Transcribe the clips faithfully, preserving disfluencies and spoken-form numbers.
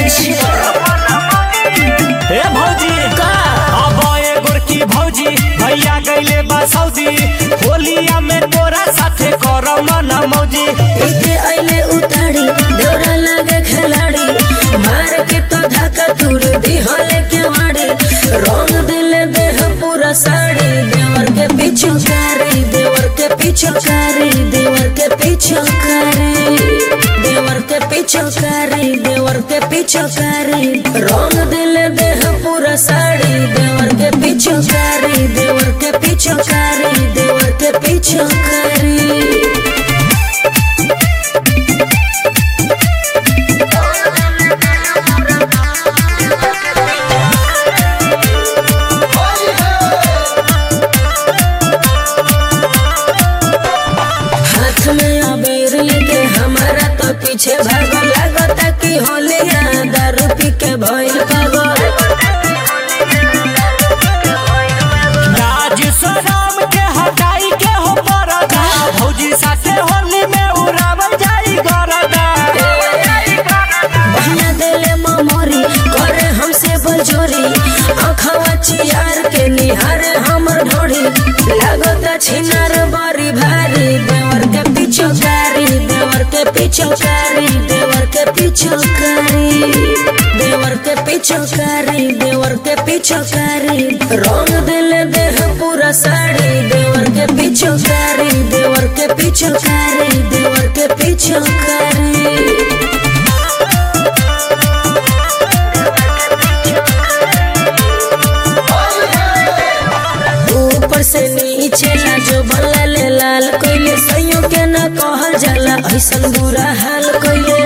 हे भौजी का अब ए गोरकी भौजी भैया गईले बा सऊदी होलिया में तोरा साथे करम ना मौजी इके आइले उताड़ी दौड़ा लागे खिलाड़ी मार के तो धक्का तुर दी हले के वाड़ी रंग दिले देह पूरा साड़ी देवर के पीछे कारी देवर के पीछे कारी देवर के पीछे कारी देवर के पीछे कारी देवर के पीछे कारी रंग दिले देह पूरा साड़ी देवर के पीछे कारी देवर के पीछे कारी देवर के पीछे कारी हमारा तो पीछे भागो लगता कि होलिया दारू पी के भइल पागल लाज शरम के हटाई के हो परदा भौजी साथे होली में उड़ावल जाई गरदा बहना देले ममोरी करे हमसे बलजोरी आँखवा चियार के निहारे हमर ढोड़ी लगता छिनार बड़ी भारी देवर के पीछे कारी देवर के पीछे कारी देवर के पीछे कारी देवर के पीछे कारी देवर के पीछे कारी रंग दिले देह पूरा साड़ी देवर के पीछे कारी देवर के पीछे कारी देवर के पीछे कारी ऊपर से नीचे ला जो भला ले लाल कोइले सइयों के न कहल जाला ऐसन बुरा हाल कोइले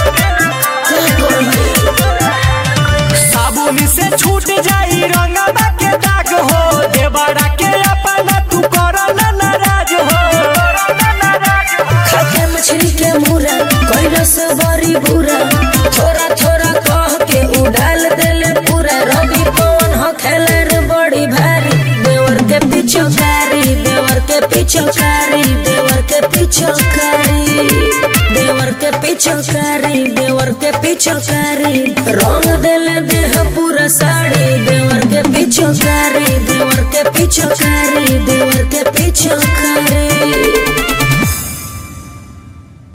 साबुन से छूट जाई रंगवा के दाग हो देवरा के अपना तू कर ना नाराज हो खाके मछली के मुरा कोइले से बड़ी बुरा थोड़ा थोड़ा कह के उड़ाल देले पूरा रवि पवन हो खेले रे बड़ी भारी देवर के पीछे कारी देवर के पीछे कारी देवर के पीछे कारी देवर के पीछे कारी देवर के पीछे कारी रंग दिले देह पूरा साड़ी देवर के पीछे कारी देवर के पीछे कारी